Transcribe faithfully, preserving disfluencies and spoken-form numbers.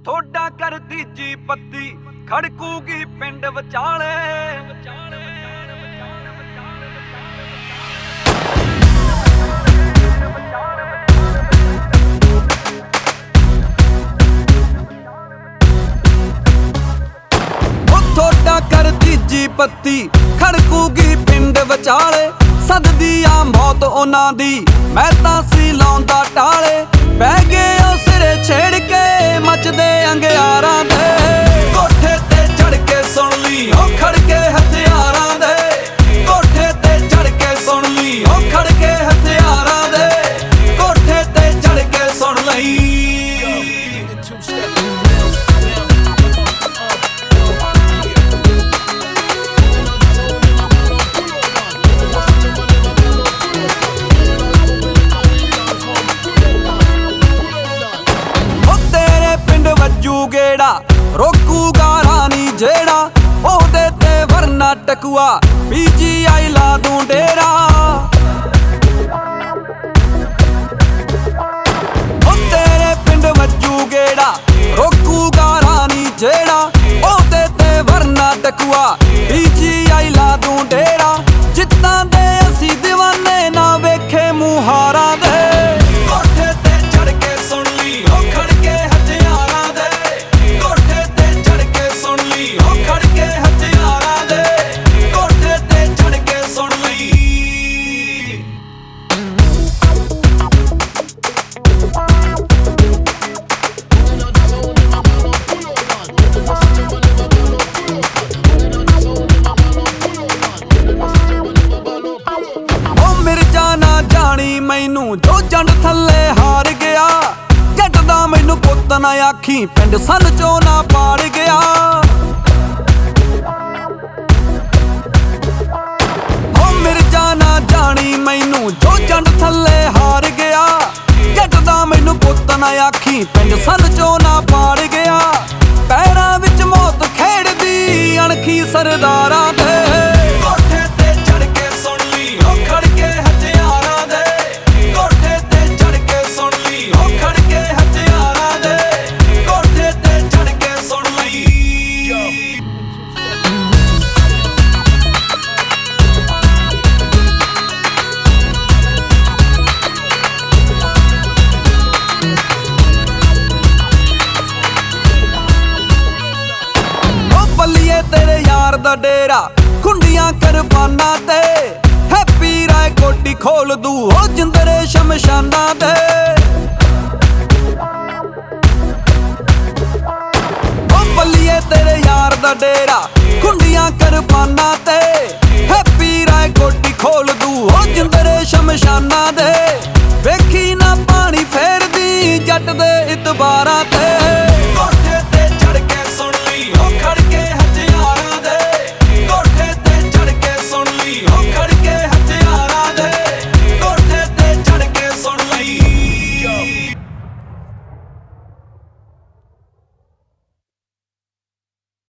ਥੋੜਾ ਕਰਦੀ ਜੀ ਪੱਤੀ ਖੜਕੂਗੀ ਪਿੰਡ ਵਿਚਾਲੇ। ਥੋੜਾ ਕਰਦੀ ਜੀ ਪੱਤੀ ਖੜਕੂਗੀ ਪਿੰਡ ਵਿਚਾਲੇ। ਸਦਦੀ ਆ ਮੌਤ ਉਹਨਾਂ ਦੀ ਮੈਂ ਤਾਂ ਸੀ ਲਾਉਂਦਾ ਟਾਲੇ। ਪੈ ਗਏ ਉਹ ਸਿਰੇ ਛੇੜ ਕੇ ਮੱਚਦੇ ਅੰਗਿਆਰਾਂ ਦੇ। ਕੋਠੇ ਤੇ ਚੜ ਕੇ ਸੁਣ ਲਈ ਉਹ ਖੜਕੇ ਹਥਿਆਰਾਂ ਦੇ। ਕੋਠੇ ਤੇ ਚੜ ਕੇ ਸੁਣ ਲਈ ਉਹ ਖੜਕੇ ਹਥਿਆਰਾਂ ਦੇ। ਕੋਠੇ ਤੇ ਚੜ ਕੇ ਸੁਣ ਲਈ। ਗੇੜਾ ਰੋਕੂਗਾ ਰਾਣੀ ਜਿਹੜਾ ਉਹਦੇ ਤੇ ਵਰਨਾ ਟਕੂਆ ਪੀ ਜੀ ਆਈ ਲਾ ਦੂੰ ਡੇਰਾ। ਉਹ ਤੇਰੇ ਪਿੰਡ ਵੱਜੂ ਗੇੜਾ ਰੋਕੂਗਾ ਰਾਣੀ ਜਿਹੜਾ ਉਹਦੇ ਤੇ ਵਰਨਾ ਟਕੂਆ ਪੀ ਜੀ ਆਈ ਲਾ ਦੂੰ ਡੇਰਾ। ਜਿੱਦਾਂ ਦੇ ਅਸੀਂ ਦੀਵਾਨੇ ਨਾ ਵੇਖੇ ਮੁਹਾਰਾਂ ਦੇ। ਕੋਠੇ ਤੇ ਚੜ ਕੇ ਸੁਣ ਲਈ ਉਹ ਖੜਕੇ ਹਥਿਆਰਾਂ ਦੇ। ਕੋਠੇ ਤੇ ਚੜ ਕੇ ਸੁਣ ਲਈ ਉਹ ਖੜਕੇ ਹਥਿਆਰਾਂ ਦੇ। ਕੋਠੇ ਤੇ ਚੜ ਕੇ ਸੁਣ ਲਈ। ਉਹ ਮਿਰਜ਼ਾ ਨਾ ਜਾਣੀ ਮੈਨੂੰ ਜੋ ਜੰਡ ਥੱਲੇ ਹਾਰ ਗਿਆ। ਜੱਟ ਦਾ ਮੈਨੂੰ ਪੁੱਤ ਨਾ ਆਖੀ ਪਿੰਡ ਸੰਨ ਚੋਂ ਨਾ ਪਾੜ ਗਿਆ। ਉਹ ਮਿਰਜ਼ਾ ਨਾ ਜਾਣੀ ਮੈਨੂੰ ਜੋ ਜੰਡ ਥੱਲੇ ਹਾਰ ਗਿਆ। ਜੱਟ ਦਾ ਮੈਨੂੰ ਪੁੱਤ ਨਾ ਆਖੀ ਪਿੰਡ ਸੰਨ ਚੋਂ ਨਾ ਪਾੜ ਗਿਆ। ਪੈਰਾਂ ਵਿੱਚ ਮੌਤ ਖੇਡਦੀ ਅਣਖੀ ਸਰਦਾਰਾਂ ਦੇ। ਕੋਠੇ ਤੇ ਚੜ ਕੇ ਸੁਣ ਲਈ ਉਹ ਖੜਕੇ ਹਥਿਆਰਾਂ ਦੇ। ਕੋਠੇ ਤੇ ਚੜ ਕੇ ਸੁਣ ਲਈ ਉਹ ਖੜਕੇ ਹਥਿਆਰਾਂ ਦੇ। ਕੋਠੇ ਤੇ ਚੜ ਕੇ ਸੁਣ ਲਈ। ਉਹ ਬੱਲੀਏ ਤੇਰੇ ਯਾਰ ਦਾ ਡੇਰਾ ਖੁੰਡੀਆਂ ਕੁਰਬਾਨਾਂ ਤੇ। ਹੈਪੀ ਰਾਏ ਕੋਟੀ ਖੋਲ ਦੂ ਉਹ ਜਿੰਦਰੇ ਸ਼ਮਸ਼ਾਨਾਂ ਤੇ। ਉਹ ਬੱਲੀਏ ਤੇਰੇ ਯਾਰ ਦਾ ਡੇਰਾ ਖੁੰਡੀਆਂ ਕੁਰਬਾਨਾਂ ਤੇ। ਹੈਪੀ ਰਾਏ ਕੋਟੀ ਖੋਲ ਦੂ ਉਹ ਜਿੰਦਰੇ ਸ਼ਮਸ਼ਾਨਾਂ ਦੇ। ਵੇਖੀ ਨਾ ਪਾਣੀ ਫੇਰਦੀ ਜੱਟ ਦੇ ਇਤਬਾਰਾਂ ਤੇ।